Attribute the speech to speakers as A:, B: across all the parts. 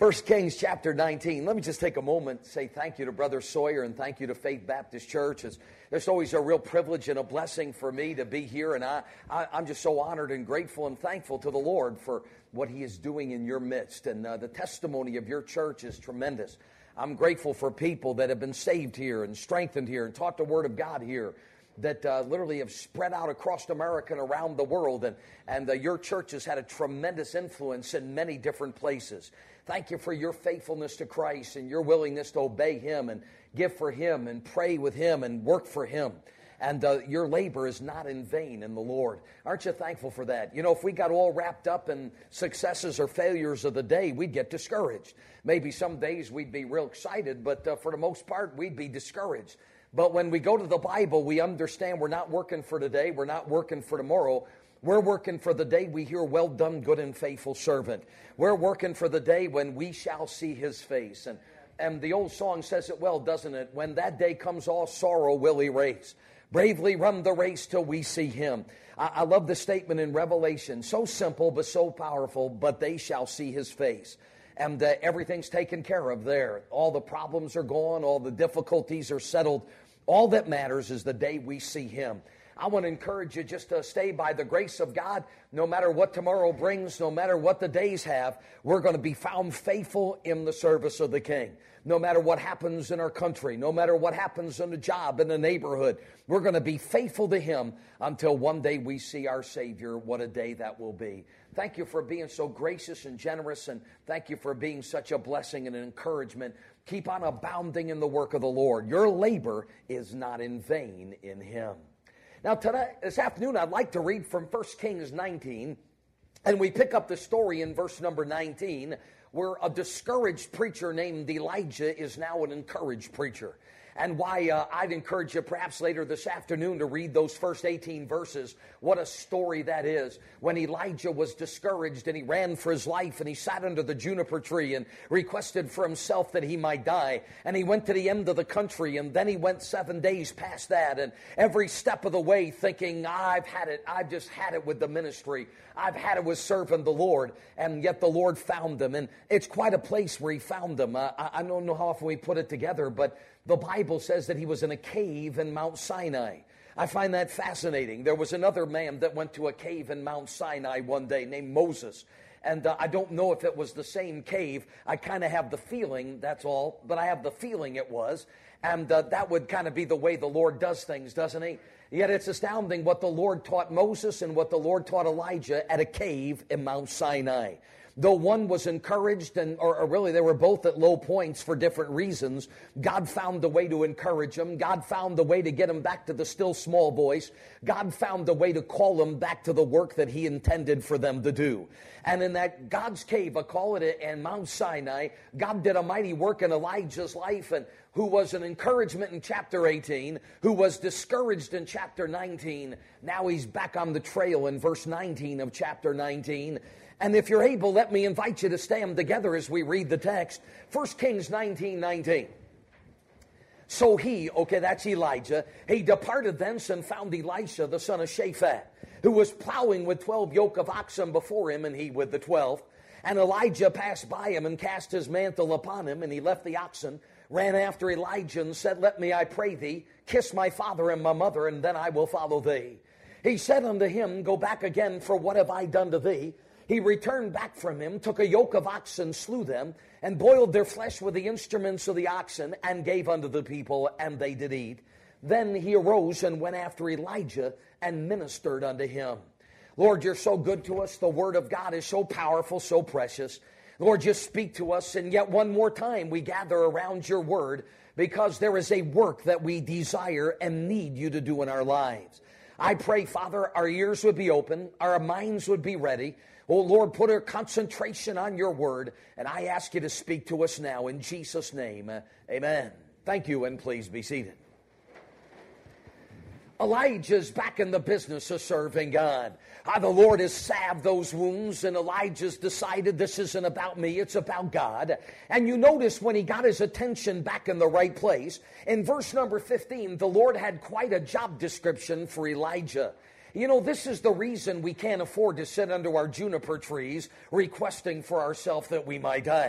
A: 1 Kings chapter 19. Let me just take a moment and say thank you to Brother Sawyer and thank you to Faith Baptist Church. It's always a real privilege and a blessing for me to be here, and I'm just so honored and grateful and thankful to the Lord for what He is doing in your midst, and the testimony of your church is tremendous. I'm grateful for people that have been saved here and strengthened here and taught the Word of God here, that literally have spread out across America and around the world, and your church has had a tremendous influence in many different places. Thank you for your faithfulness to Christ and your willingness to obey Him and give for Him and pray with Him and work for Him. And your labor is not in vain in the Lord. Aren't you thankful for that? You know, if we got all wrapped up in successes or failures of the day, we'd get discouraged. Maybe some days we'd be real excited, but for the most part, we'd be discouraged. But when we go to the Bible, we understand we're not working for today, we're not working for tomorrow. We're working for the day we hear, well done, good and faithful servant. We're working for the day when we shall see His face. And the old song says it well, doesn't it? When that day comes, all sorrow will erase. Bravely run the race till we see Him. I love the statement in Revelation. So simple but so powerful, but they shall see His face. And everything's taken care of there. All the problems are gone. All the difficulties are settled. All that matters is the day we see Him. I want to encourage you just to stay by the grace of God. No matter what tomorrow brings, no matter what the days have, we're going to be found faithful in the service of the King. No matter what happens in our country, no matter what happens in the job, in the neighborhood, we're going to be faithful to Him until one day we see our Savior. What a day that will be. Thank you for being so gracious and generous, and thank you for being such a blessing and an encouragement. Keep on abounding in the work of the Lord. Your labor is not in vain in Him. Now, this afternoon, I'd like to read from 1 Kings 19, and we pick up the story in verse number 19, where a discouraged preacher named Elijah is now an encouraged preacher. And why I'd encourage you perhaps later this afternoon to read those first 18 verses. What a story that is. When Elijah was discouraged and he ran for his life and he sat under the juniper tree and requested for himself that he might die. And he went to the end of the country, and then he went 7 days past that. And every step of the way thinking, I've had it. I've just had it with the ministry. I've had it with serving the Lord. And yet the Lord found him. And it's quite a place where He found him. I don't know how often we put it together, but the Bible says that he was in a cave in Mount Sinai. I find that fascinating. There was another man that went to a cave in Mount Sinai one day named Moses. And I don't know if it was the same cave. I kind of have the feeling, that's all, but I have the feeling it was. And that would kind of be the way the Lord does things, doesn't He? Yet it's astounding what the Lord taught Moses and what the Lord taught Elijah at a cave in Mount Sinai. Though one was encouraged, or really they were both at low points for different reasons, God found a way to encourage them. God found a way to get them back to the still small voice. God found a way to call them back to the work that He intended for them to do. And in that God's cave, I call it in Mount Sinai, God did a mighty work in Elijah's life, and who was an encouragement in chapter 18, who was discouraged in chapter 19. Now he's back on the trail in verse 19 of chapter 19. And if you're able, let me invite you to stand together as we read the text. 1 Kings 19:19. So he, okay, that's Elijah, he departed thence and found Elisha, the son of Shaphat, who was plowing with 12 yoke of oxen before him, and he with the 12th. And Elijah passed by him and cast his mantle upon him, and he left the oxen, ran after Elijah, and said, Let me, I pray thee, kiss my father and my mother, and then I will follow thee. He said unto him, Go back again, for what have I done to thee? He returned back from him, took a yoke of oxen, slew them, and boiled their flesh with the instruments of the oxen, and gave unto the people, and they did eat. Then he arose and went after Elijah, and ministered unto him. Lord, You're so good to us. The Word of God is so powerful, so precious. Lord, just speak to us, and yet one more time we gather around Your Word, because there is a work that we desire and need You to do in our lives. I pray, Father, our ears would be open, our minds would be ready. Oh, Lord, put our concentration on Your Word, and I ask You to speak to us now in Jesus' name. Amen. Thank you, and please be seated. Elijah's back in the business of serving God. The Lord has salved those wounds, and Elijah's decided this isn't about me, it's about God. And you notice when he got his attention back in the right place, in verse number 15, the Lord had quite a job description for Elijah. You know, this is the reason we can't afford to sit under our juniper trees requesting for ourselves that we might die.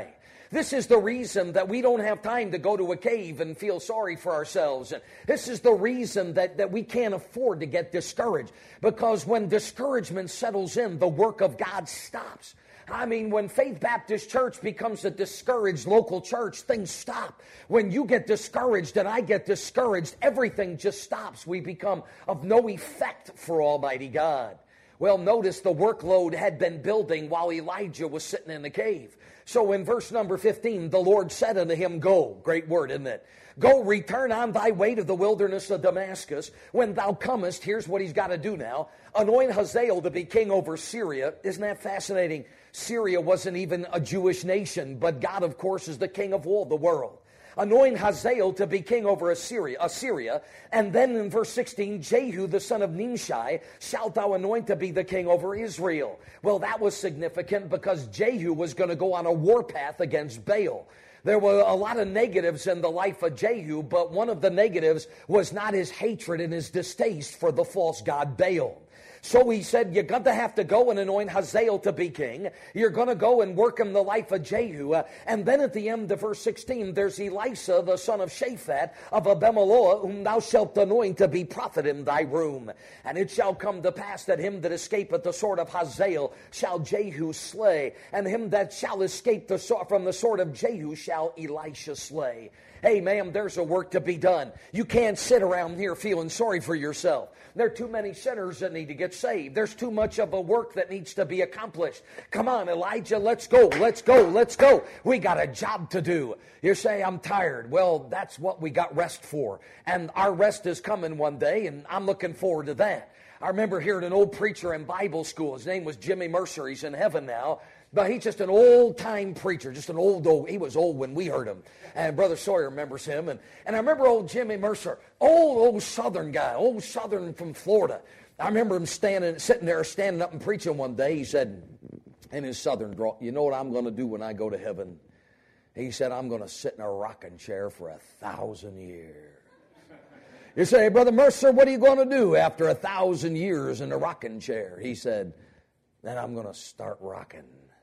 A: This is the reason that we don't have time to go to a cave and feel sorry for ourselves. And this is the reason that we can't afford to get discouraged. Because when discouragement settles in, the work of God stops. I mean, when Faith Baptist Church becomes a discouraged local church, things stop. When you get discouraged and I get discouraged, everything just stops. We become of no effect for Almighty God. Well, notice the workload had been building while Elijah was sitting in the cave. So in verse number 15, the Lord said unto him, Go. Great word, isn't it? Go, return on thy way to the wilderness of Damascus. When thou comest, here's what he's got to do now. Anoint Hazael to be king over Syria. Isn't that fascinating? Syria wasn't even a Jewish nation, but God, of course, is the king of all the world. Anoint Hazael to be king over Assyria. And then in verse 16, Jehu, the son of Nimshi, shalt thou anoint to be the king over Israel. Well, that was significant because Jehu was going to go on a warpath against Baal. There were a lot of negatives in the life of Jehu, but one of the negatives was not his hatred and his distaste for the false god Baal. So he said, you're going to have to go and anoint Hazael to be king. You're going to go and work in the life of Jehu. And then at the end of verse 16, there's Elisha, the son of Shaphat, of Abimelech, whom thou shalt anoint to be prophet in thy room. And it shall come to pass that him that escapeth the sword of Hazael shall Jehu slay, and him that shall escape from the sword of Jehu shall Elisha slay. Hey, ma'am, there's a work to be done. You can't sit around here feeling sorry for yourself. There are too many sinners that need to get saved. There's too much of a work that needs to be accomplished. Come on, Elijah, let's go, let's go, let's go. We got a job to do. You say, I'm tired. Well, that's what we got rest for. And our rest is coming one day, and I'm looking forward to that. I remember hearing an old preacher in Bible school. His name was Jimmy Mercer. He's in heaven now. But he's just an old-time preacher, just an old, he was old when we heard him. And Brother Sawyer remembers him. And I remember old Jimmy Mercer, old Southern guy, old Southern from Florida. I remember him sitting there, standing up and preaching one day. He said, in his Southern drawl, you know what I'm going to do when I go to heaven? He said, I'm going to sit in a rocking chair for 1,000 years. You say, hey, Brother Mercer, what are you going to do after 1,000 years in a rocking chair? He said, then I'm going to start rocking.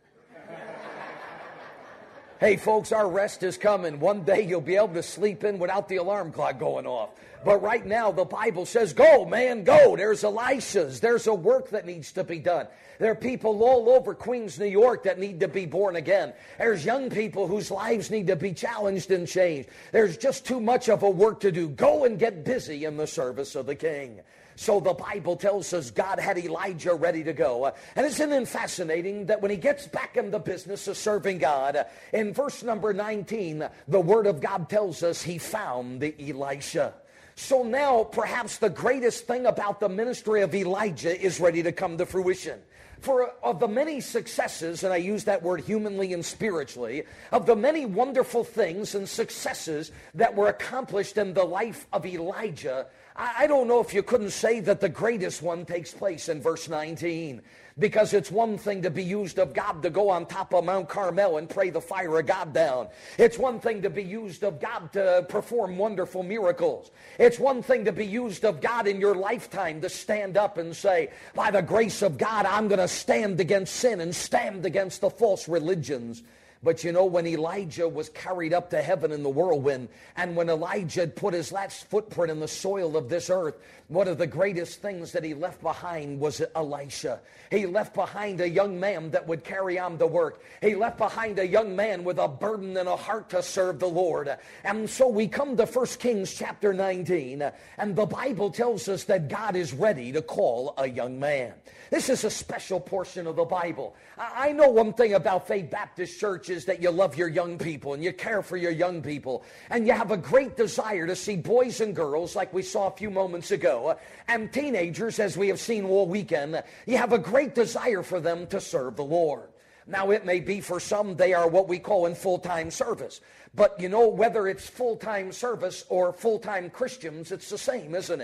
A: Hey, folks, our rest is coming. One day you'll be able to sleep in without the alarm clock going off. But right now, the Bible says, go, man, go. There's Elishas. There's a work that needs to be done. There are people all over Queens, New York that need to be born again. There's young people whose lives need to be challenged and changed. There's just too much of a work to do. Go and get busy in the service of the King. So the Bible tells us God had Elijah ready to go. And isn't it fascinating that when he gets back in the business of serving God, in verse number 19, the Word of God tells us he found the Elisha. So now perhaps the greatest thing about the ministry of Elijah is ready to come to fruition. For of the many successes, and I use that word humanly and spiritually, of the many wonderful things and successes that were accomplished in the life of Elijah, I don't know if you couldn't say that the greatest one takes place in verse 19. Because it's one thing to be used of God to go on top of Mount Carmel and pray the fire of God down. It's one thing to be used of God to perform wonderful miracles. It's one thing to be used of God in your lifetime to stand up and say, by the grace of God, I'm going to stand against sin and stand against the false religions. But you know, when Elijah was carried up to heaven in the whirlwind, and when Elijah had put his last footprint in the soil of this earth, one of the greatest things that he left behind was Elisha. He left behind a young man that would carry on the work. He left behind a young man with a burden and a heart to serve the Lord. And so we come to 1 Kings chapter 19, and the Bible tells us that God is ready to call a young man. This is a special portion of the Bible. I know one thing about Faith Baptist Church is that you love your young people and you care for your young people. And you have a great desire to see boys and girls, like we saw a few moments ago, and teenagers, as we have seen all weekend. You have a great desire for them to serve the Lord. Now, it may be for some they are what we call in full-time service. But you know, whether it's full-time service or full-time Christians, it's the same, isn't it?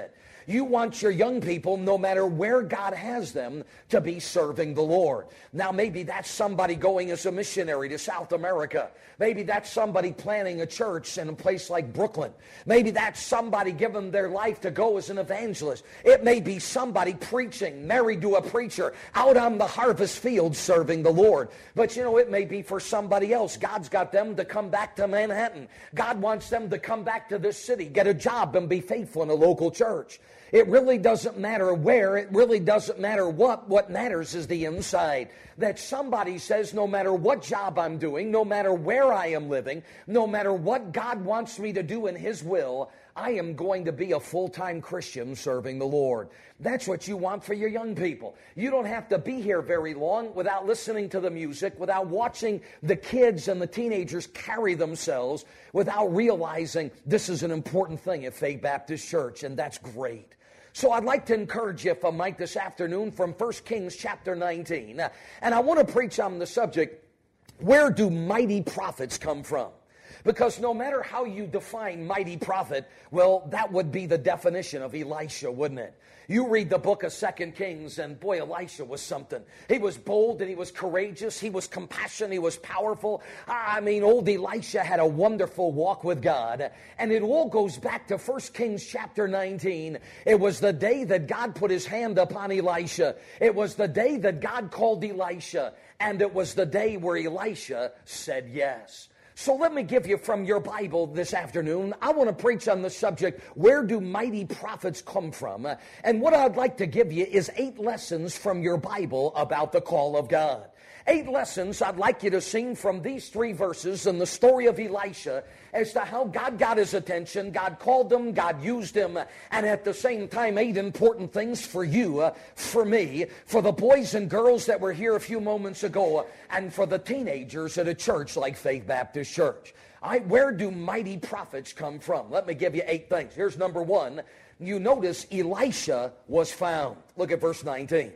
A: You want your young people, no matter where God has them, to be serving the Lord. Now, maybe that's somebody going as a missionary to South America. Maybe that's somebody planning a church in a place like Brooklyn. Maybe that's somebody giving their life to go as an evangelist. It may be somebody preaching, married to a preacher, out on the harvest field serving the Lord. But you know, it may be for somebody else. God's got them to come back to Manhattan. God wants them to come back to this city, get a job, and be faithful in a local church. It really doesn't matter where. It really doesn't matter what. What matters is the inside. That somebody says, no matter what job I'm doing, no matter where I am living, no matter what God wants me to do in His will, I am going to be a full-time Christian serving the Lord. That's what you want for your young people. You don't have to be here very long without listening to the music, without watching the kids and the teenagers carry themselves, without realizing this is an important thing at Faith Baptist Church, and that's great. So I'd like to encourage you, if I might, this afternoon from 1 Kings chapter 19. And I want to preach on the subject, where do mighty prophets come from? Because no matter how you define mighty prophet, well, that would be the definition of Elisha, wouldn't it? You read the book of 2 Kings, and boy, Elisha was something. He was bold and he was courageous. He was compassionate. He was powerful. I mean, old Elisha had a wonderful walk with God. And it all goes back to 1 Kings chapter 19. It was the day that God put His hand upon Elisha. It was the day that God called Elisha. And it was the day where Elisha said yes. So let me give you from your Bible this afternoon. I want to preach on the subject, where do mighty prophets come from? And what I'd like to give you is 8 lessons from your Bible about the call of God. 8 lessons I'd like you to see from these 3 verses in the story of Elisha as to how God got his attention, God called him, God used him, and at the same time 8 important things for you, for me, for the boys and girls that were here a few moments ago, and for the teenagers at a church like Faith Baptist Church. Where do mighty prophets come from? Let me give you 8 things. Here's number 1. You notice Elisha was found. Look at verse 19.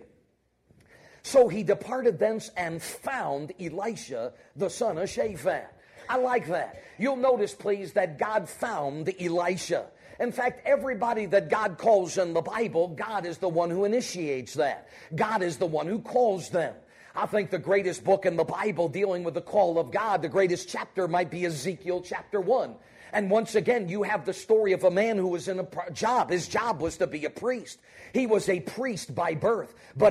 A: So he departed thence and found Elisha, the son of Shaphat. I like that. You'll notice, please, that God found Elisha. In fact, everybody that God calls in the Bible, God is the one who initiates that. God is the one who calls them. I think the greatest book in the Bible dealing with the call of God, the greatest chapter might be Ezekiel chapter 1. And once again, you have the story of a man who was in a job. His job was to be a priest. He was a priest by birth. But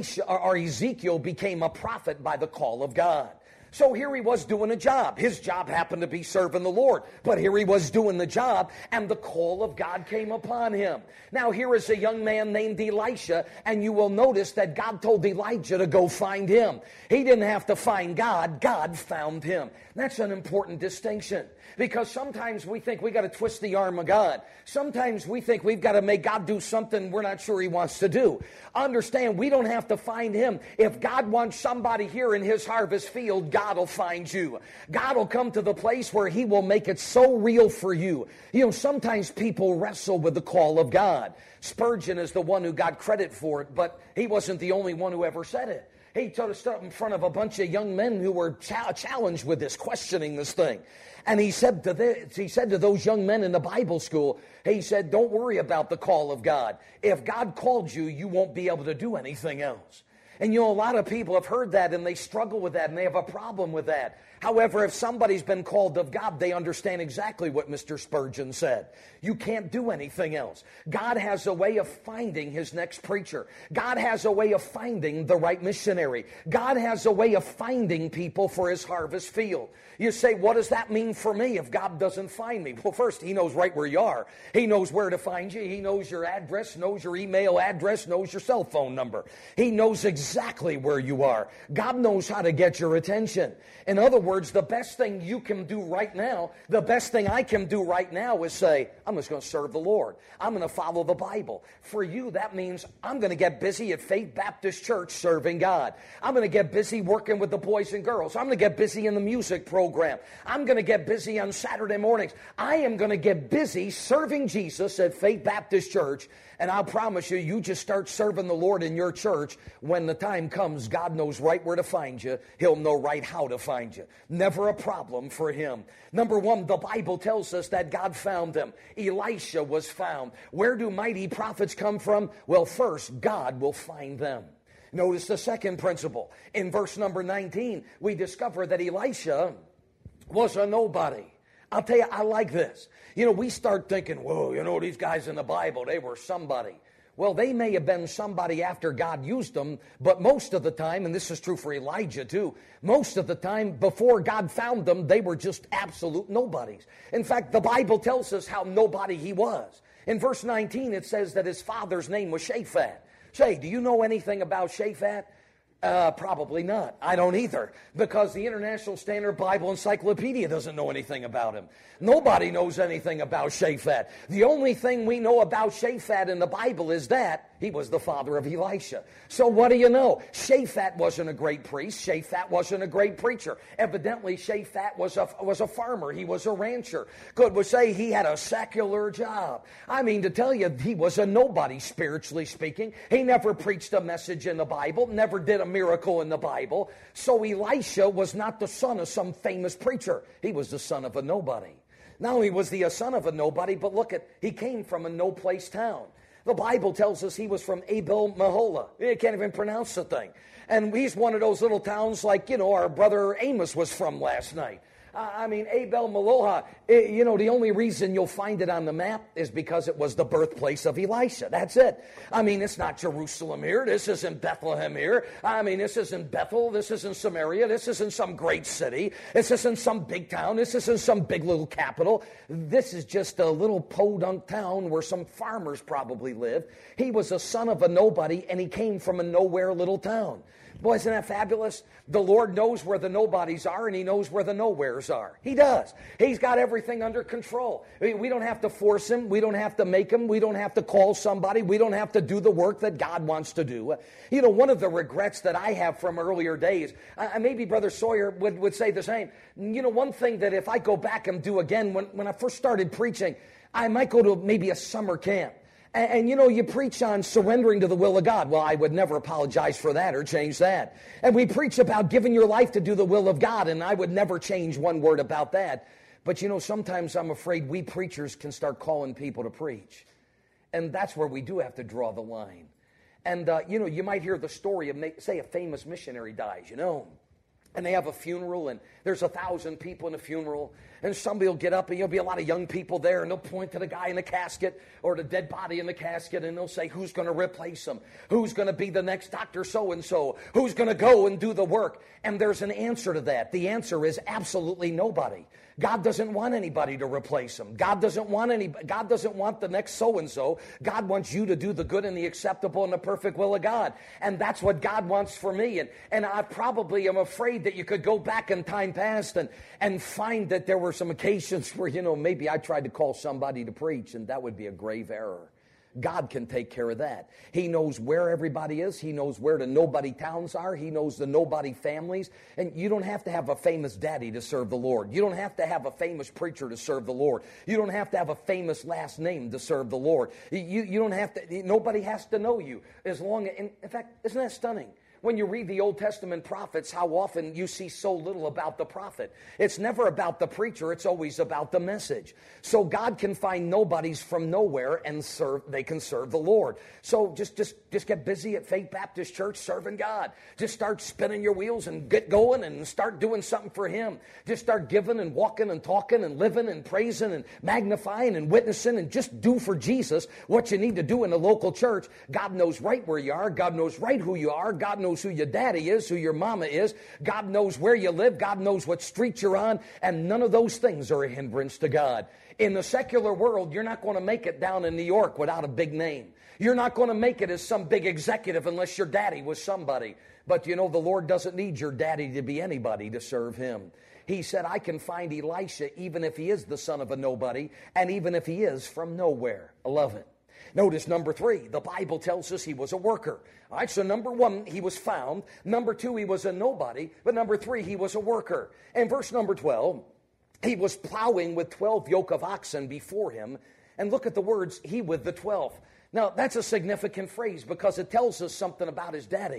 A: Ezekiel became a prophet by the call of God. So here he was doing a job. His job happened to be serving the Lord. But here he was doing the job, and the call of God came upon him. Now here is a young man named Elisha, and you will notice that God told Elijah to go find him. He didn't have to find God. God found him. That's an important distinction. Because sometimes we think we got to twist the arm of God. Sometimes we think we've got to make God do something we're not sure He wants to do. Understand, we don't have to find Him. If God wants somebody here in His harvest field, God will find you. God will come to the place where He will make it so real for you. You know, sometimes people wrestle with the call of God. Spurgeon is the one who got credit for it, but he wasn't the only one who ever said it. He stood up in front of a bunch of young men who were challenged with this, questioning this thing. And he said to those young men in the Bible school, he said, don't worry about the call of God. If God called you, you won't be able to do anything else. And you know, a lot of people have heard that and they struggle with that and they have a problem with that. However, if somebody's been called of God, they understand exactly what Mr. Spurgeon said. You can't do anything else. God has a way of finding His next preacher. God has a way of finding the right missionary. God has a way of finding people for His harvest field. You say, what does that mean for me if God doesn't find me? Well, first, He knows right where you are. He knows where to find you. He knows your address, knows your email address, knows your cell phone number. He knows exactly where you are. God knows how to get your attention. In other words, the best thing you can do right now, the best thing I can do right now is say, I'm just going to serve the Lord. I'm going to follow the Bible. For you, that means I'm going to get busy at Faith Baptist Church serving God. I'm going to get busy working with the boys and girls. I'm going to get busy in the music program. I'm going to get busy on Saturday mornings. I am going to get busy serving Jesus at Faith Baptist Church. And I'll promise you, you just start serving the Lord in your church when the time comes, God knows right where to find you. He'll know right how to find you. Never a problem for him. Number one, the Bible tells us that God found them. Elisha was found. Where do mighty prophets come from? Well, first, God will find them. Notice the second principle. In verse number 19, we discover that Elisha was a nobody. I'll tell you, I like this. We start thinking, whoa, these guys in the Bible, they were somebody. Well, they may have been somebody after God used them, but most of the time, and this is true for Elijah too, most of the time before God found them, they were just absolute nobodies. In fact, the Bible tells us how nobody he was. In verse 19, it says that his father's name was Shaphat. Say, do you know anything about Shaphat? Probably not. I don't either, because the International Standard Bible Encyclopedia doesn't know anything about him. Nobody knows anything about Shaphat. The only thing we know about Shaphat in the Bible is that he was the father of Elisha. So what do you know? Shaphat wasn't a great priest. Shaphat wasn't a great preacher. Evidently, Shaphat was a farmer. He was a rancher. Could we say he had a secular job? I mean, to tell you, he was a nobody, spiritually speaking. He never preached a message in the Bible, never did a miracle in the Bible. So Elisha was not the son of some famous preacher. He was the son of a nobody. Not only was he a son of a nobody, but he came from a no-place town. The Bible tells us he was from Abel Meholah. You can't even pronounce the thing. And he's one of those little towns like, our brother Amos was from last night. Abel Meholah, the only reason you'll find it on the map is because it was the birthplace of Elisha. That's it. It's not Jerusalem here. This isn't Bethlehem here. This isn't Bethel. This isn't Samaria. This isn't some great city. This isn't some big town. This isn't some big little capital. This is just a little podunk town where some farmers probably live. He was a son of a nobody, and he came from a nowhere little town. Boy, isn't that fabulous? The Lord knows where the nobodies are, and he knows where the nowheres are. He does. He's got everything under control. We don't have to force him. We don't have to make him. We don't have to call somebody. We don't have to do the work that God wants to do. One of the regrets that I have from earlier days, maybe Brother Sawyer would say the same. One thing that if I go back and do again, when I first started preaching, I might go to maybe a summer camp. And you preach on surrendering to the will of God. Well, I would never apologize for that or change that. And we preach about giving your life to do the will of God, and I would never change one word about that. But sometimes I'm afraid we preachers can start calling people to preach. And that's where we do have to draw the line. And, you might hear the story of, say, a famous missionary dies, and they have a funeral, and there's 1,000 people in the funeral, and somebody will get up, and there'll be a lot of young people there, and they'll point to the guy in the casket or the dead body in the casket, and they'll say, who's going to replace him? Who's going to be the next Dr. So-and-so? Who's going to go and do the work? And there's an answer to that. The answer is absolutely nobody. God doesn't want anybody to replace him. God doesn't want the next so-and-so. God wants you to do the good and the acceptable and the perfect will of God. And that's what God wants for me. And I probably am afraid that you could go back in time past and find that there were some occasions where, maybe I tried to call somebody to preach, and that would be a grave error. God can take care of that. He knows where everybody is. He knows where the nobody towns are. He knows the nobody families. And you don't have to have a famous daddy to serve the Lord. You don't have to have a famous preacher to serve the Lord. You don't have to have a famous last name to serve the Lord. You don't have to, nobody has to know you. In fact, isn't that stunning? When you read the Old Testament prophets, how often you see so little about the prophet. It's never about the preacher. It's always about the message. So God can find nobodies from nowhere and they can serve the Lord. So just get busy at Faith Baptist Church serving God. Just start spinning your wheels and get going and start doing something for him. Just start giving and walking and talking and living and praising and magnifying and witnessing, and just do for Jesus what you need to do in the local church. God knows right where you are. God knows right who you are. God knows who your daddy is, who your mama is. God knows where you live. God knows what street you're on. And none of those things are a hindrance to God. In the secular world, you're not going to make it down in New York without a big name. You're not going to make it as some big executive unless your daddy was somebody. But the Lord doesn't need your daddy to be anybody to serve him. He said, I can find Elisha even if he is the son of a nobody, and even if he is from nowhere. I love it. Notice number 3, the Bible tells us he was a worker. All right, so number 1, he was found. Number 2, he was a nobody. But number 3, he was a worker. And verse number 12, he was plowing with 12 yoke of oxen before him. And look at the words, he with the 12th. Now, that's a significant phrase because it tells us something about his daddy.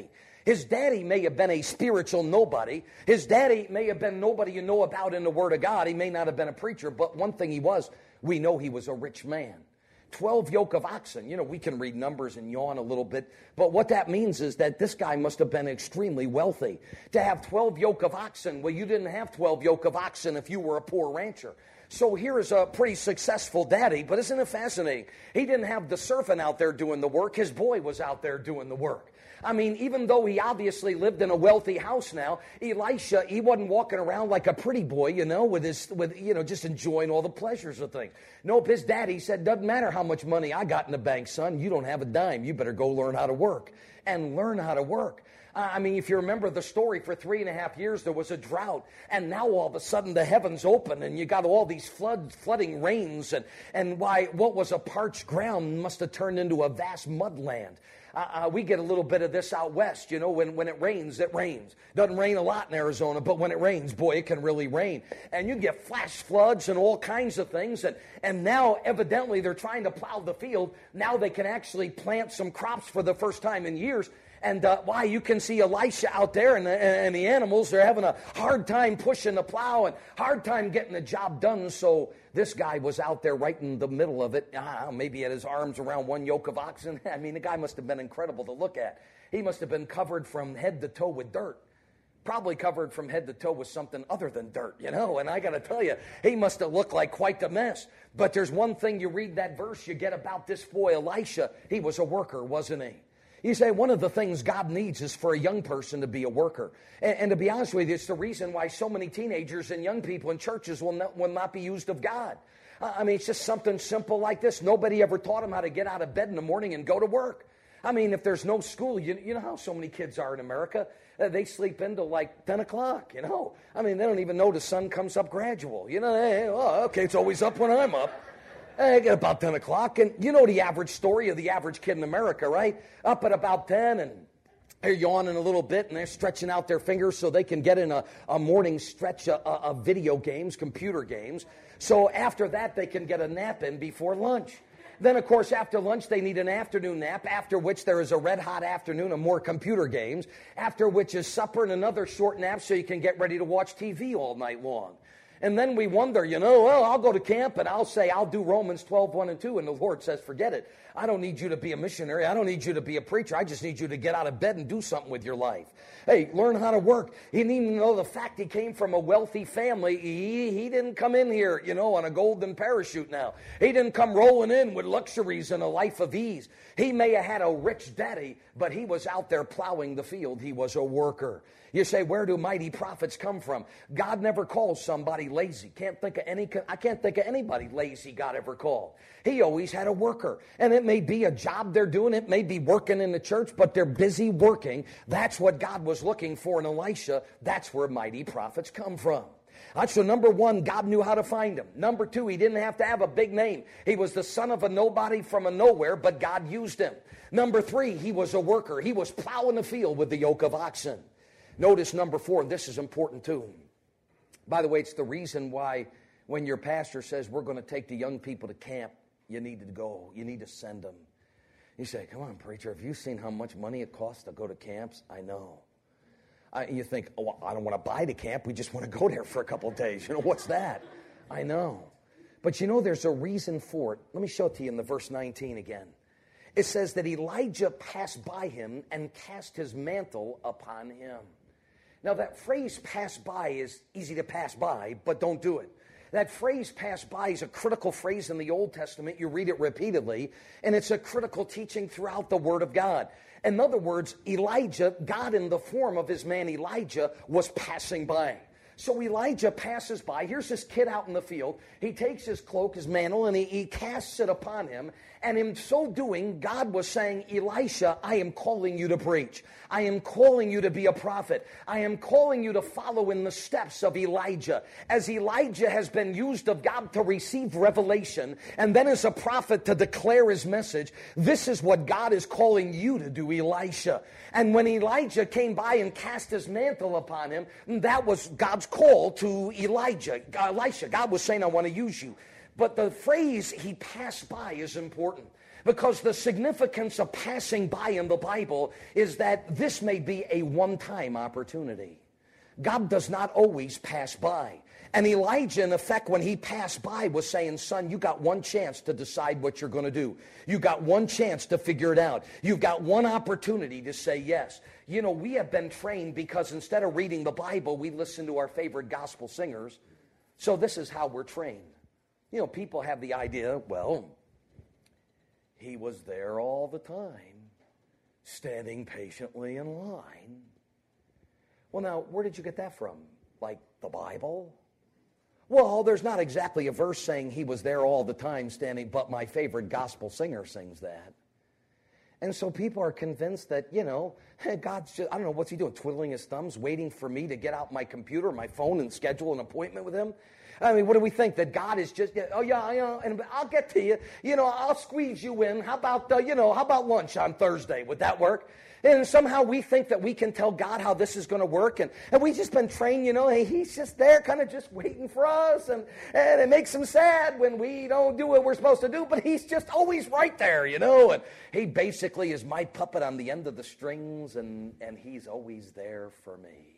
A: His daddy may have been a spiritual nobody. His daddy may have been nobody you know about in the Word of God. He may not have been a preacher, but one thing he was, we know he was a rich man. 12 yoke of oxen. You know, we can read numbers and yawn a little bit, but what that means is that this guy must have been extremely wealthy. To have 12 yoke of oxen, well, you didn't have 12 yoke of oxen if you were a poor rancher. So here is a pretty successful daddy, but isn't it fascinating? He didn't have the servant out there doing the work. His boy was out there doing the work. I mean, even though he obviously lived in a wealthy house now, Elisha, he wasn't walking around like a pretty boy, with just enjoying all the pleasures of things. Nope, his daddy said, doesn't matter how much money I got in the bank, son, you don't have a dime. You better go learn how to work and learn how to work. I mean, if you remember the story, for 3.5 years there was a drought, and now all of a sudden the heavens open, and you got all these flooding rains, and what was a parched ground must have turned into a vast mudland. We get a little bit of this out west, when it rains, it rains. Doesn't rain a lot in Arizona, but when it rains, boy, it can really rain. And you get flash floods and all kinds of things, and now evidently they're trying to plow the field. Now they can actually plant some crops for the first time in years. And you can see Elisha out there, and the animals, they're having a hard time pushing the plow and hard time getting the job done. So this guy was out there right in the middle of it. Maybe he had his arms around one yoke of oxen. I mean, the guy must have been incredible to look at. He must have been covered from head to toe with dirt. Probably covered from head to toe with something other than dirt, And I got to tell you, he must have looked like quite the mess. But there's one thing you read that verse, you get about this boy Elisha. He was a worker, wasn't he? You say one of the things God needs is for a young person to be a worker. And to be honest with you, it's the reason why so many teenagers and young people in churches will not be used of God. I mean, it's just something simple like this. Nobody ever taught them how to get out of bed in the morning and go to work. I mean, if there's no school, you know how so many kids are in America? They sleep until like 10 o'clock, I mean, they don't even know the sun comes up gradual. Okay, it's always up when I'm up. I get about 10 o'clock, and you know the average story of the average kid in America, right? Up at about 10, and they're yawning a little bit, and they're stretching out their fingers so they can get in a morning stretch of video games, computer games. So after that, they can get a nap in before lunch. Then, of course, after lunch, they need an afternoon nap, after which there is a red-hot afternoon of more computer games, after which is supper and another short nap so you can get ready to watch TV all night long. And then we wonder, I'll go to camp and I'll say, I'll do Romans 12:1 and 2. And the Lord says, forget it. I don't need you to be a missionary. I don't need you to be a preacher. I just need you to get out of bed and do something with your life. Hey, learn how to work. He didn't even know the fact he came from a wealthy family. He didn't come in here, on a golden parachute now. He didn't come rolling in with luxuries and a life of ease. He may have had a rich daddy, but he was out there plowing the field. He was a worker. You say, where do mighty prophets come from? God never calls somebody lazy. I can't think of anybody lazy God ever called. He always had a worker. And it may be a job they're doing. It may be working in the church, but they're busy working. That's what God was looking for in Elisha. That's where mighty prophets come from. So number one, God knew how to find him. Number two, he didn't have to have a big name. He was the son of a nobody from a nowhere, but God used him. Number three, he was a worker. He was plowing the field with the yoke of oxen. Notice number four, and this is important too. By the way, it's the reason why when your pastor says we're going to take the young people to camp, you need to go. You need to send them. You say, come on, preacher, have you seen how much money it costs to go to camps? I know. You think, oh, I don't want to buy the camp. We just want to go there for a couple of days. What's that? I know. But there's a reason for it. Let me show it to you in the verse 19 again. It says that Elijah passed by him and cast his mantle upon him. Now, that phrase pass by is easy to pass by, but don't do it. That phrase pass by is a critical phrase in the Old Testament. You read it repeatedly, and it's a critical teaching throughout the Word of God. In other words, Elijah, God in the form of his man Elijah, was passing by. So Elijah passes by. Here's this kid out in the field. He takes his cloak, his mantle, and he casts it upon him. And in so doing, God was saying, Elisha, I am calling you to preach. I am calling you to be a prophet. I am calling you to follow in the steps of Elijah. As Elijah has been used of God to receive revelation, and then as a prophet to declare his message, this is what God is calling you to do, Elisha. And when Elijah came by and cast his mantle upon him, that was God's call to Elisha. God was saying, I want to use you. But the phrase he passed by is important. Because the significance of passing by in the Bible is that this may be a one-time opportunity. God does not always pass by. And Elijah, in effect, when he passed by, was saying, son, you got one chance to decide what you're going to do. You got one chance to figure it out. You've got one opportunity to say yes. You know, we have been trained because instead of reading the Bible, we listen to our favorite gospel singers. So this is how we're trained. You know, people have the idea, well, he was there all the time, standing patiently in line. Well, now, where did you get that from? Like the Bible? Well, there's not exactly a verse saying he was there all the time standing, but my favorite gospel singer sings that. And so people are convinced that, you know, God's just, I don't know, what's he doing? Twiddling his thumbs, waiting for me to get out my computer, my phone, and schedule an appointment with him? I mean, what do we think? That God is just, oh, yeah, you know, and I'll get to you. You know, I'll squeeze you in. How about, how about lunch on Thursday? Would that work? And somehow we think that we can tell God how this is going to work. And we've just been trained, you know, hey, he's just there kind of just waiting for us. And it makes him sad when we don't do what we're supposed to do. But he's just always right there, you know. And he basically is my puppet on the end of the strings. And he's always there for me.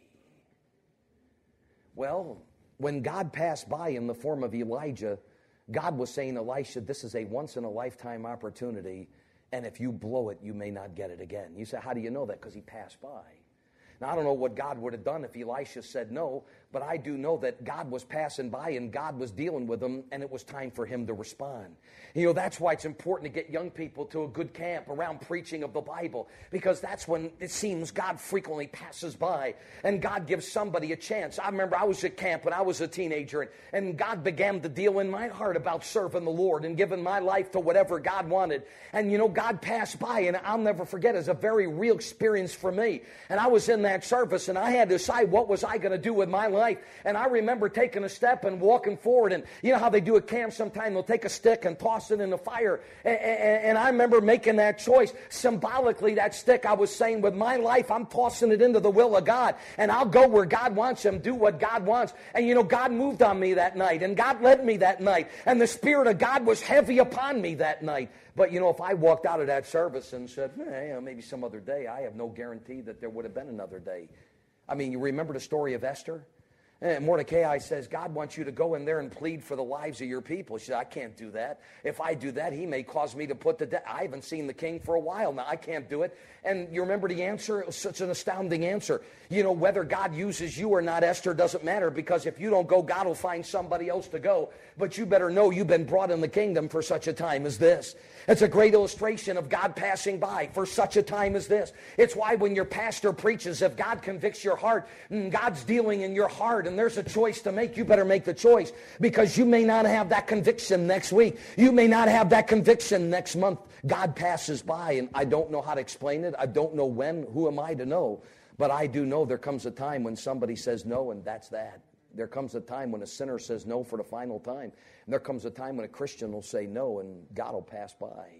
A: Well, when God passed by in the form of Elijah, God was saying, Elisha, this is a once-in-a-lifetime opportunity. And if you blow it, you may not get it again. You say, how do you know that? Because he passed by. Now, I don't know what God would have done if Elisha said no, but I do know that God was passing by and God was dealing with him, and it was time for him to respond. You know, that's why it's important to get young people to a good camp around preaching of the Bible, because that's when it seems God frequently passes by and God gives somebody a chance. I remember I was at camp when I was a teenager, and God began to deal in my heart about serving the Lord and giving my life to whatever God wanted. And, you know, God passed by, and I'll never forget, it's a very real experience for me. And I was in that service, and I had to decide what was I going to do with my life. And I remember taking a step and walking forward, and you know how they do at camp sometime, they'll take a stick and toss it in the fire, and I remember making that choice. Symbolically, that stick, I was saying, with my life, I'm tossing it into the will of God, and I'll go where God wants him, do what God wants. And you know, God moved on me that night, and God led me that night, and the Spirit of God was heavy upon me that night. But, you know, if I walked out of that service and said, hey, maybe some other day, I have no guarantee that there would have been another day. I mean, you remember the story of Esther? And Mordecai says, God wants you to go in there and plead for the lives of your people. She said, I can't do that. If I do that, he may cause me to put to death. I haven't seen the king for a while now. I can't do it. And you remember the answer? It was such an astounding answer. You know, whether God uses you or not, Esther, doesn't matter, because if you don't go, God will find somebody else to go. But you better know you've been brought in the kingdom for such a time as this. It's a great illustration of God passing by for such a time as this. It's why when your pastor preaches, if God convicts your heart, God's dealing in your heart, and there's a choice to make, you better make the choice, because you may not have that conviction next week. You may not have that conviction next month. God passes by, and I don't know how to explain it. I don't know when. Who am I to know? But I do know there comes a time when somebody says no, and that's that. There comes a time when a sinner says no for the final time. And there comes a time when a Christian will say no, and God will pass by.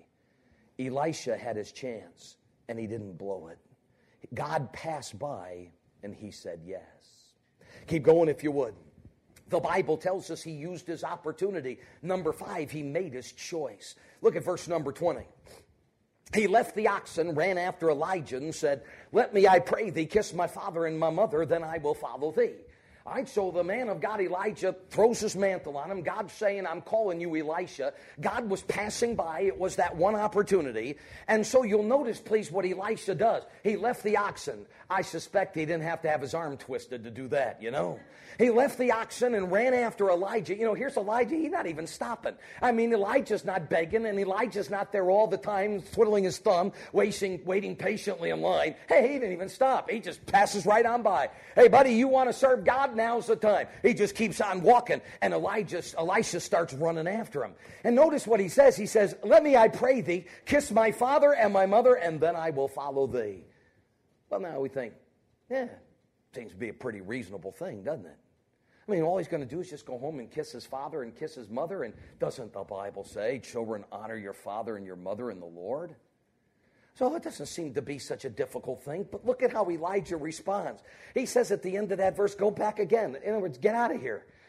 A: Elisha had his chance, and he didn't blow it. God passed by, and he said yes. Keep going if you would. The Bible tells us he used his opportunity. Number 5, he made his choice. Look at verse number 20. He left the oxen, ran after Elijah, and said, let me, I pray thee, kiss my father and my mother, then I will follow thee. All right, so the man of God, Elijah, throws his mantle on him. God's saying, I'm calling you Elisha. God was passing by. It was that one opportunity. And so you'll notice, please, what Elisha does. He left the oxen. I suspect he didn't have to have his arm twisted to do that, you know. He left the oxen and ran after Elijah. You know, here's Elijah. He's not even stopping. I mean, Elijah's not begging, and Elijah's not there all the time twiddling his thumb, waiting patiently in line. Hey, he didn't even stop. He just passes right on by. Hey, buddy, you want to serve God? Now's the time. He just keeps on walking, and Elisha starts running after him. And notice what he says. He says, let me, I pray thee, kiss my father and my mother, and then I will follow thee. Well, now we think, seems to be a pretty reasonable thing, doesn't it? I mean, all he's going to do is just go home and kiss his father and kiss his mother. And doesn't the Bible say, children, honor your father and your mother in the Lord? So it doesn't seem to be such a difficult thing. But look at how Elijah responds. He says at the end of that verse, go back again. In other words, get out of here.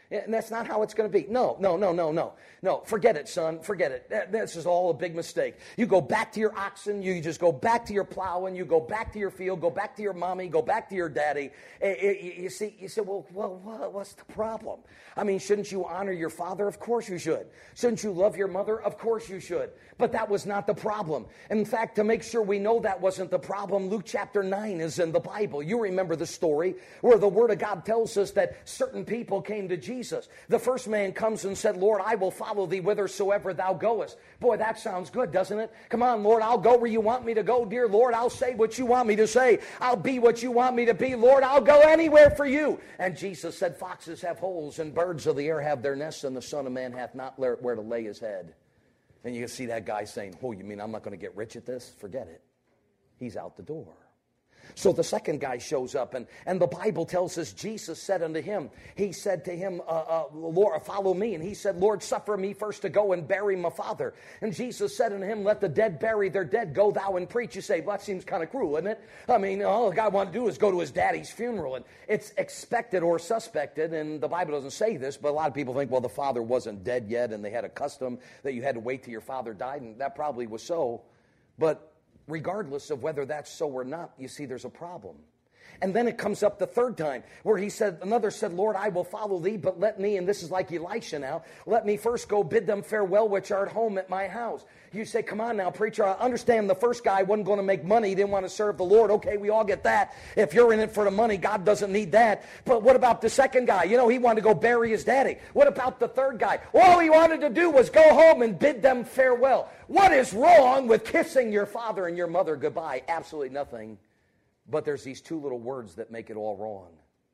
A: And that's not how it's going to be. No. No, forget it, son. Forget it. This is all a big mistake. You go back to your oxen. You just go back to your plowing. You go back to your field. Go back to your mommy. Go back to your daddy. You say, well, what's the problem? I mean, shouldn't you honor your father? Of course you should. Shouldn't you love your mother? Of course you should. But that was not the problem. In fact, to make sure we know that wasn't the problem, Luke chapter 9 is in the Bible. You remember the story where the Word of God tells us that certain people came to Jesus. The first man comes and said, Lord, I will follow thee whithersoever thou goest. Boy, that sounds good, doesn't it? Come on, Lord, I'll go where you want me to go. Dear Lord, I'll say what you want me to say. I'll be what you want me to be. Lord, I'll go anywhere for you. And Jesus said, foxes have holes and birds of the air have their nests, and the Son of Man hath not where to lay his head. And you can see that guy saying, oh, you mean I'm not going to get rich at this? Forget it. He's out the door. So the second guy shows up, and the Bible tells us Jesus said unto him, he said to him, Lord, follow me. And he said, Lord, suffer me first to go and bury my father. And Jesus said unto him, let the dead bury their dead. Go thou and preach. You say, well, that seems kind of cruel, isn't it? I mean, all the guy wanted to do is go to his daddy's funeral. And it's expected or suspected, and the Bible doesn't say this, but a lot of people think, well, the father wasn't dead yet, and they had a custom that you had to wait till your father died, and that probably was so. But regardless of whether that's so or not, you see there's a problem. And then it comes up the third time where another said, Lord, I will follow thee, but let me, and this is like Elisha now, let me first go bid them farewell which are at home at my house. You say, come on now, preacher, I understand the first guy wasn't going to make money. He didn't want to serve the Lord. Okay, we all get that. If you're in it for the money, God doesn't need that. But what about the second guy? You know, he wanted to go bury his daddy. What about the third guy? All he wanted to do was go home and bid them farewell. What is wrong with kissing your father and your mother goodbye? Absolutely nothing. But there's these two little words that make it all wrong.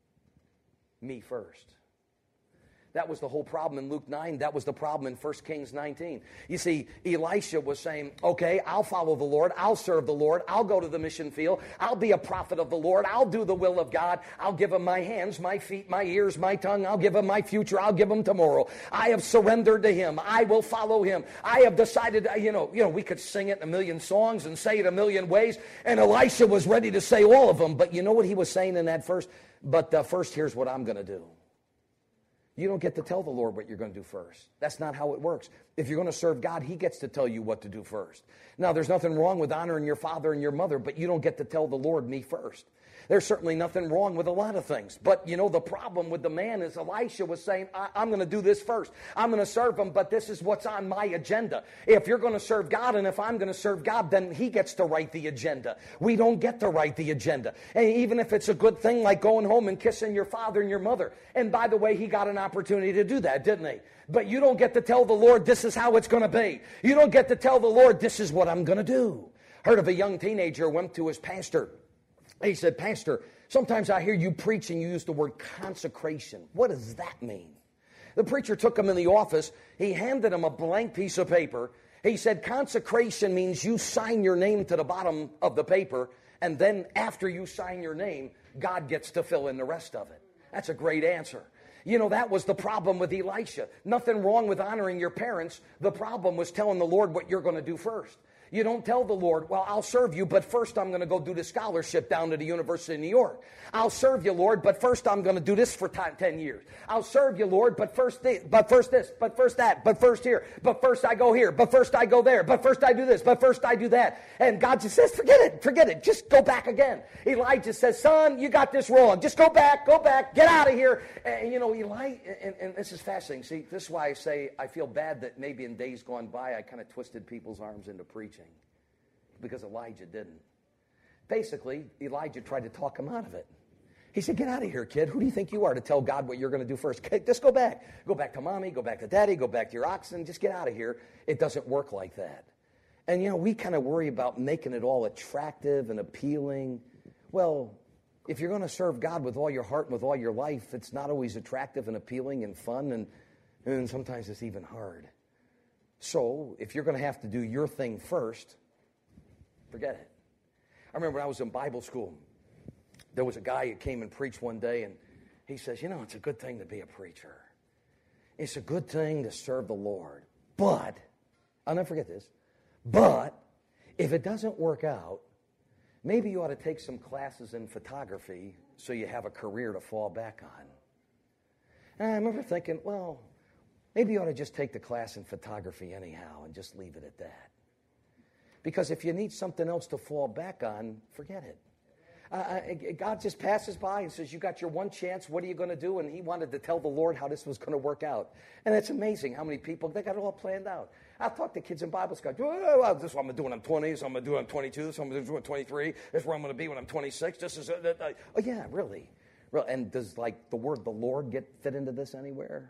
A: Me first. That was the whole problem in Luke 9. That was the problem in 1 Kings 19. You see, Elisha was saying, okay, I'll follow the Lord. I'll serve the Lord. I'll go to the mission field. I'll be a prophet of the Lord. I'll do the will of God. I'll give him my hands, my feet, my ears, my tongue. I'll give him my future. I'll give him tomorrow. I have surrendered to him. I will follow him. I have decided, we could sing it in a million songs and say it a million ways. And Elisha was ready to say all of them. But you know what he was saying in that first? But first, here's what I'm going to do. You don't get to tell the Lord what you're going to do first. That's not how it works. If you're going to serve God, he gets to tell you what to do first. Now, there's nothing wrong with honoring your father and your mother, but you don't get to tell the Lord, me first. There's certainly nothing wrong with a lot of things. But, the problem with the man is Elisha was saying, I'm going to do this first. I'm going to serve him, but this is what's on my agenda. If you're going to serve God and if I'm going to serve God, then he gets to write the agenda. We don't get to write the agenda. And even if it's a good thing like going home and kissing your father and your mother. And by the way, he got an opportunity to do that, didn't he? But you don't get to tell the Lord, this is how it's going to be. You don't get to tell the Lord, this is what I'm going to do. Heard of a young teenager went to his pastor. He said, Pastor, sometimes I hear you preach and you use the word consecration. What does that mean? The preacher took him in the office. He handed him a blank piece of paper. He said, consecration means you sign your name to the bottom of the paper, and then after you sign your name, God gets to fill in the rest of it. That's a great answer. That was the problem with Elisha. Nothing wrong with honoring your parents. The problem was telling the Lord what you're going to do first. You don't tell the Lord, well, I'll serve you, but first I'm going to go do the scholarship down to the University of New York. I'll serve you, Lord, but first I'm going to do this for 10 years. I'll serve you, Lord, but first this, but first that, but first here, but first I go here, but first I go there, but first I do this, but first I do that. And God just says, forget it, just go back again. Elijah says, son, you got this wrong. Just go back, get out of here. And and this is fascinating. See, this is why I say I feel bad that maybe in days gone by I kind of twisted people's arms into preaching. Because Elijah didn't. Basically, Elijah tried to talk him out of it. He said, get out of here, kid. Who do you think you are to tell God what you're going to do first? Just go back. Go back to mommy, go back to daddy, go back to your oxen. Just get out of here. It doesn't work like that. And, we kind of worry about making it all attractive and appealing. Well, if you're going to serve God with all your heart and with all your life, it's not always attractive and appealing and fun, and sometimes it's even hard. So, if you're going to have to do your thing first, forget it. I remember when I was in Bible school, there was a guy who came and preached one day, and he says, it's a good thing to be a preacher. It's a good thing to serve the Lord. But, I'll never forget this, but if it doesn't work out, maybe you ought to take some classes in photography so you have a career to fall back on. And I remember thinking, well, maybe you ought to just take the class in photography anyhow and just leave it at that. Because if you need something else to fall back on, forget it. God just passes by and says, you got your one chance, what are you going to do? And he wanted to tell the Lord how this was going to work out. And it's amazing how many people, they got it all planned out. I've talked to kids in Bible school, well, this is what I'm going to do when I'm 20, this is what I'm going to do when I'm 22, this is what I'm going to do when I'm 23, this is where I'm going to be when I'm 26. This is, oh yeah, really. And does like the word the Lord get fit into this anywhere?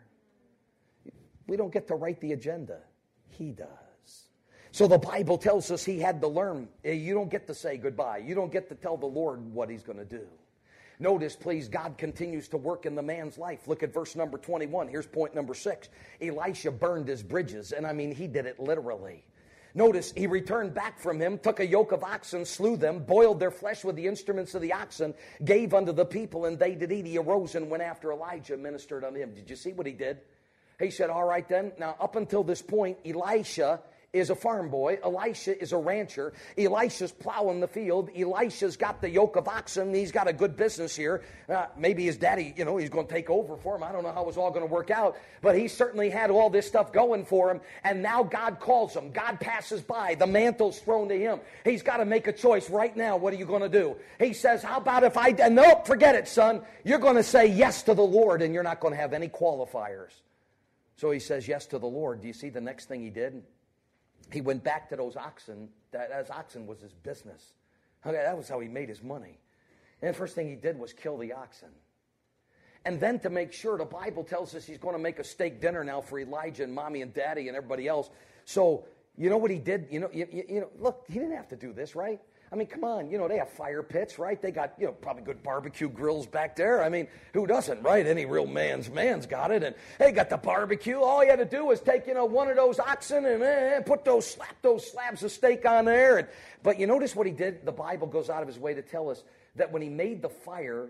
A: We don't get to write the agenda. He does. So the Bible tells us he had to learn. You don't get to say goodbye. You don't get to tell the Lord what he's going to do. Notice, please, God continues to work in the man's life. Look at verse number 21. Here's point number 6. Elisha burned his bridges, and I mean, he did it literally. Notice, he returned back from him, took a yoke of oxen, slew them, boiled their flesh with the instruments of the oxen, gave unto the people, and they did eat. He arose and went after Elijah, ministered unto him. Did you see what he did? He said, all right then. Now, up until this point, Elisha is a farm boy. Elisha is a rancher. Elisha's plowing the field. Elisha's got the yoke of oxen. He's got a good business here. Maybe his daddy, he's going to take over for him. I don't know how it's all going to work out. But he certainly had all this stuff going for him. And now God calls him. God passes by. The mantle's thrown to him. He's got to make a choice right now. What are you going to do? He says, how about if nope, forget it, son. You're going to say yes to the Lord, and you're not going to have any qualifiers. So he says yes to the Lord. Do you see the next thing he did? He went back to those oxen. Those oxen was his business. Okay, that was how he made his money. And the first thing he did was kill the oxen. And then to make sure, the Bible tells us he's going to make a steak dinner now for Elijah and mommy and daddy and everybody else. So, you know what he did? Look, he didn't have to do this, right? I mean, come on, they have fire pits, right? They got, probably good barbecue grills back there. I mean, who doesn't, right? Any real man's got it. And they got the barbecue. All you had to do was take, one of those oxen and slap those slabs of steak on there. But you notice what he did? The Bible goes out of his way to tell us that when he made the fire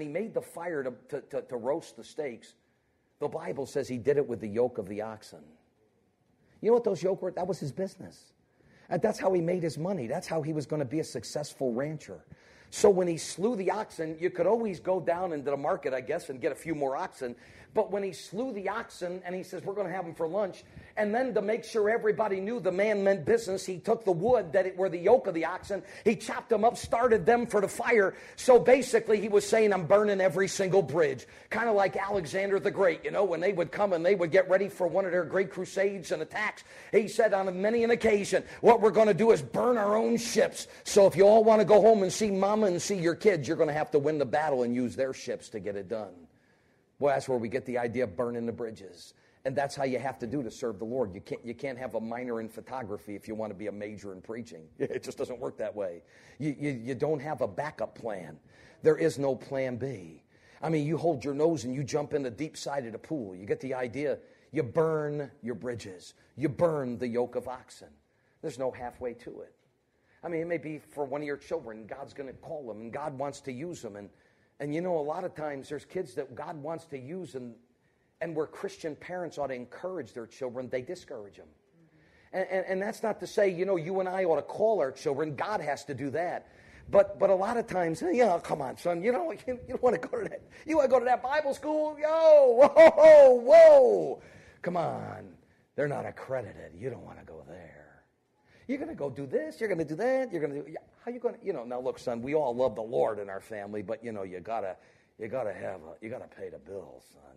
A: to roast the steaks, the Bible says he did it with the yoke of the oxen. You know what those yoke were? That was his business. And that's how he made his money. That's how he was going to be a successful rancher. So when he slew the oxen, you could always go down into the market, I guess, and get a few more oxen. But when he slew the oxen, and he says, we're going to have them for lunch, and then to make sure everybody knew the man meant business, he took the wood were the yoke of the oxen, he chopped them up, started them for the fire. So basically he was saying, I'm burning every single bridge. Kind of like Alexander the Great, when they would come and they would get ready for one of their great crusades and attacks. He said on many an occasion, what we're going to do is burn our own ships. So if you all want to go home and see mama and see your kids, you're going to have to win the battle and use their ships to get it done. Well, that's where we get the idea of burning the bridges. And that's how you have to do to serve the Lord. You can't have a minor in photography if you want to be a major in preaching. It just doesn't work that way. You don't have a backup plan. There is no plan B. I mean, you hold your nose and you jump in the deep side of the pool. You get the idea. You burn your bridges. You burn the yoke of oxen. There's no halfway to it. I mean, it may be for one of your children. God's going to call them, and God wants to use them. And a lot of times there's kids that God wants to use, and where Christian parents ought to encourage their children, they discourage them. And that's not to say, you and I ought to call our children. God has to do that. But a lot of times, come on, son, you don't want to go to that. You want to go to that Bible school? Whoa. Come on. They're not accredited. You don't want to go there. You're going to go do this. You're going to do that. You're going to do. How you going to? Now look, son. We all love the Lord in our family, but you gotta pay the bills, son.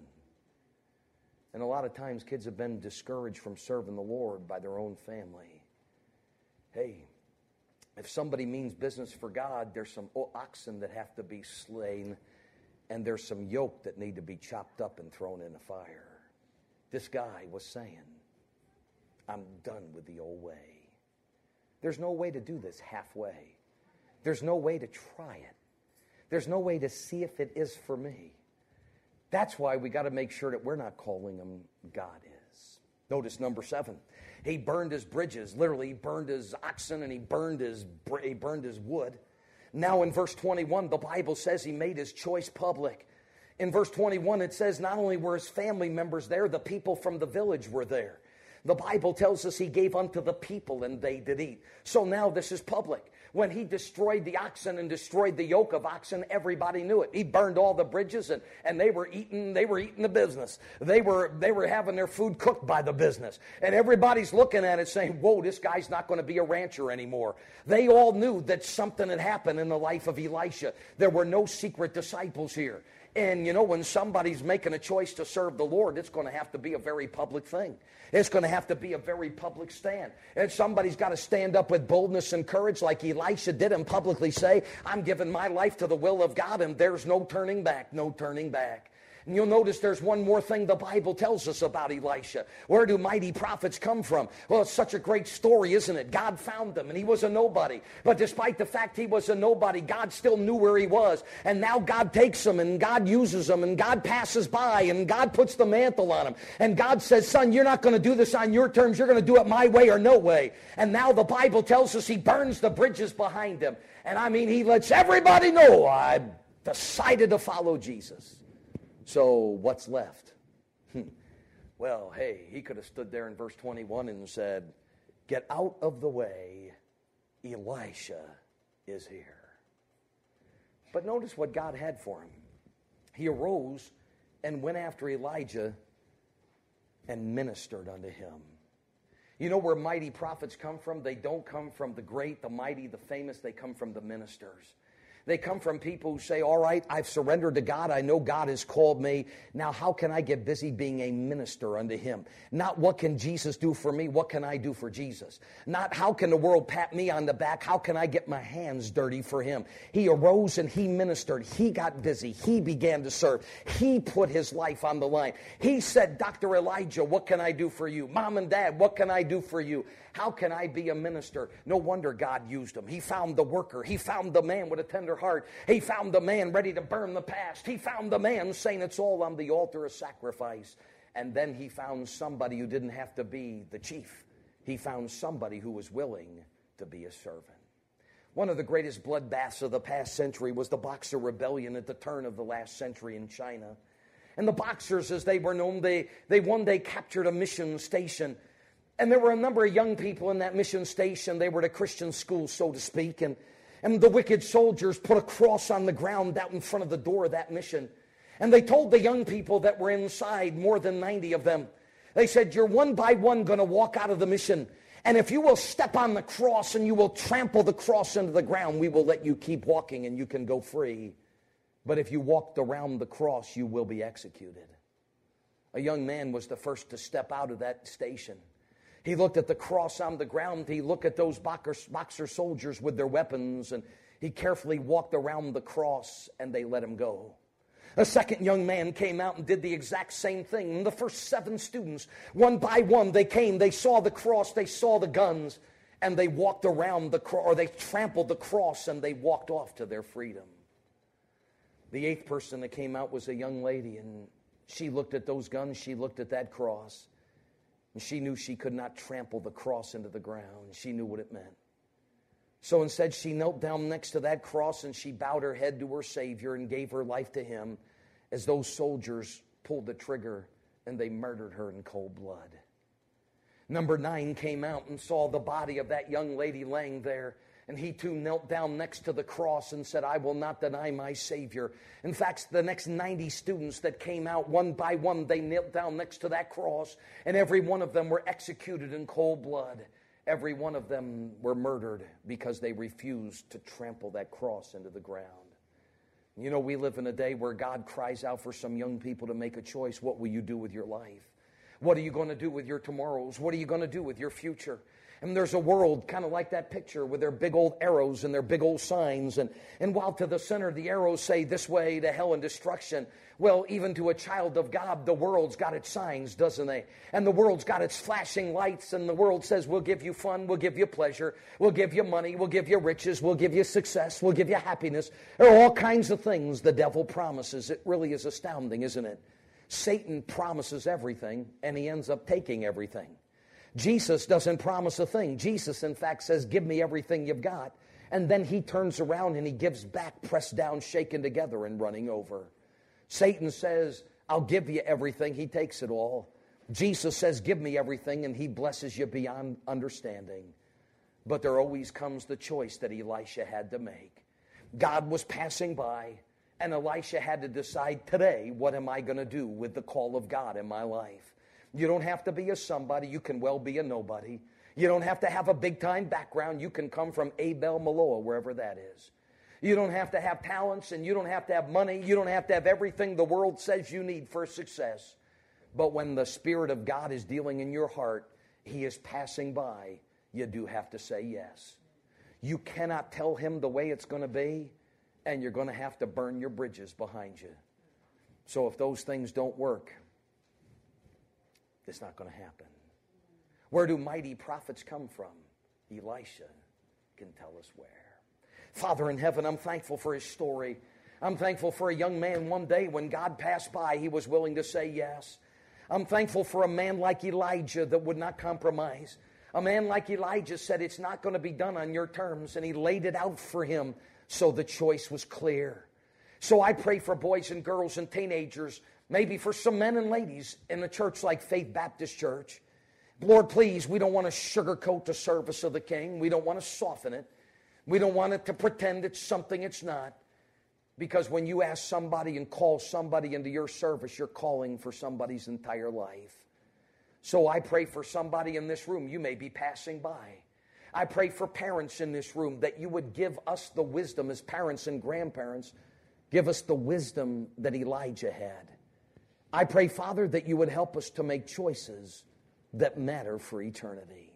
A: And a lot of times, kids have been discouraged from serving the Lord by their own family. Hey, if somebody means business for God, there's some oxen that have to be slain, and there's some yoke that need to be chopped up and thrown in the fire. This guy was saying, I'm done with the old way. There's no way to do this halfway. There's no way to try it. There's no way to see if it is for me. That's why we got to make sure that we're not calling him God is. Notice number 7. He burned his bridges. Literally, he burned his oxen and he burned his wood. Now in verse 21, the Bible says he made his choice public. In verse 21, it says not only were his family members there, the people from the village were there. The Bible tells us he gave unto the people and they did eat. So now this is public. When he destroyed the oxen and destroyed the yoke of oxen, everybody knew it. He burned all the bridges, and they were eating the business. They were having their food cooked by the business. And everybody's looking at it saying, whoa, this guy's not going to be a rancher anymore. They all knew that something had happened in the life of Elisha. There were no secret disciples here. And, you know, when somebody's making a choice to serve the Lord, it's going to have to be a very public thing. It's going to have to be a very public stand. And somebody's got to stand up with boldness and courage like Elisha did and publicly say, I'm giving my life to the will of God, and there's no turning back, no turning back. And you'll notice there's one more thing the Bible tells us about Elisha. Where do mighty prophets come from? Well, it's such a great story, isn't it? God found them, and he was a nobody. But despite the fact he was a nobody, God still knew where he was. And now God takes him, and God uses him, and God passes by, and God puts the mantle on him. And God says, son, you're not going to do this on your terms. You're going to do it my way or no way. And now the Bible tells us he burns the bridges behind him. And I mean, he lets everybody know, I decided to follow Jesus. So what's left? Well, hey, he could have stood there in verse 21 and said, get out of the way, Elisha is here. But notice what God had for him. He arose and went after Elijah and ministered unto him. You know where mighty prophets come from? They don't come from the great, the mighty, the famous. They come from the ministers. They come from people who say, all right, I've surrendered to God. I know God has called me. Now, how can I get busy being a minister unto him? Not what can Jesus do for me? What can I do for Jesus? Not how can the world pat me on the back? How can I get my hands dirty for him? He arose and he ministered. He got busy. He began to serve. He put his life on the line. He said, Dr. Elijah, what can I do for you? Mom and Dad, what can I do for you? How can I be a minister? No wonder God used him. He found the worker. He found the man with a tender heart. He found the man ready to burn the past. He found the man saying it's all on the altar of sacrifice. And then he found somebody who didn't have to be the chief. He found somebody who was willing to be a servant. One of the greatest bloodbaths of the past century was the Boxer Rebellion at the turn of the last century in China. And the Boxers, as they were known, they one day captured a mission station. And there were a number of young people in that mission station. They were at a Christian school, so to speak. And the wicked soldiers put a cross on the ground out in front of the door of that mission. And they told the young people that were inside, more than 90 of them, they said, you're one by one going to walk out of the mission. And if you will step on the cross and you will trample the cross into the ground, we will let you keep walking and you can go free. But if you walked around the cross, you will be executed. A young man was the first to step out of that station. He looked at the cross on the ground. He looked at those boxer soldiers with their weapons, and he carefully walked around the cross, and they let him go. A second young man came out and did the exact same thing. And the first 7 students, one by one, they came. They saw the cross. They saw the guns, and they walked around the cross, or they trampled the cross, and they walked off to their freedom. The 8th person that came out was a young lady, and she looked at those guns. She looked at that cross. And she knew she could not trample the cross into the ground. She knew what it meant. So instead, she knelt down next to that cross and she bowed her head to her Savior and gave her life to him as those soldiers pulled the trigger and they murdered her in cold blood. Number 9 came out and saw the body of that young lady laying there. And he too knelt down next to the cross and said, I will not deny my Savior. In fact, the next 90 students that came out one by one, they knelt down next to that cross. And every one of them were executed in cold blood. Every one of them were murdered because they refused to trample that cross into the ground. You know, we live in a day where God cries out for some young people to make a choice. What will you do with your life? What are you going to do with your tomorrows? What are you going to do with your future? And there's a world kind of like that picture with their big old arrows and their big old signs. And while to the center the arrows say this way to hell and destruction, well, even to a child of God, the world's got its signs, doesn't they? And the world's got its flashing lights, and the world says, we'll give you fun, we'll give you pleasure, we'll give you money, we'll give you riches, we'll give you success, we'll give you happiness. There are all kinds of things the devil promises. It really is astounding, isn't it? Satan promises everything, and he ends up taking everything. Jesus doesn't promise a thing. Jesus, in fact, says, give me everything you've got. And then he turns around and he gives back, pressed down, shaken together, and running over. Satan says, I'll give you everything. He takes it all. Jesus says, give me everything, and he blesses you beyond understanding. But there always comes the choice that Elisha had to make. God was passing by, and Elisha had to decide today, what am I going to do with the call of God in my life? You don't have to be a somebody. You can well be a nobody. You don't have to have a big-time background. You can come from Abel Maloa, wherever that is. You don't have to have talents, and you don't have to have money. You don't have to have everything the world says you need for success. But when the Spirit of God is dealing in your heart, He is passing by, you do have to say yes. You cannot tell Him the way it's going to be, and you're going to have to burn your bridges behind you. So if those things don't work, it's not going to happen. Where do mighty prophets come from? Elisha can tell us where. Father in heaven, I'm thankful for his story. I'm thankful for a young man one day when God passed by, he was willing to say yes. I'm thankful for a man like Elijah that would not compromise. A man like Elijah said, it's not going to be done on your terms, and he laid it out for him so the choice was clear. So I pray for boys and girls and teenagers, maybe for some men and ladies in a church like Faith Baptist Church. Lord, please, we don't want to sugarcoat the service of the King. We don't want to soften it. We don't want it to pretend it's something it's not. Because when you ask somebody and call somebody into your service, you're calling for somebody's entire life. So I pray for somebody in this room. You may be passing by. I pray for parents in this room that you would give us the wisdom as parents and grandparents. Give us the wisdom that Elijah had. I pray, Father, that you would help us to make choices that matter for eternity.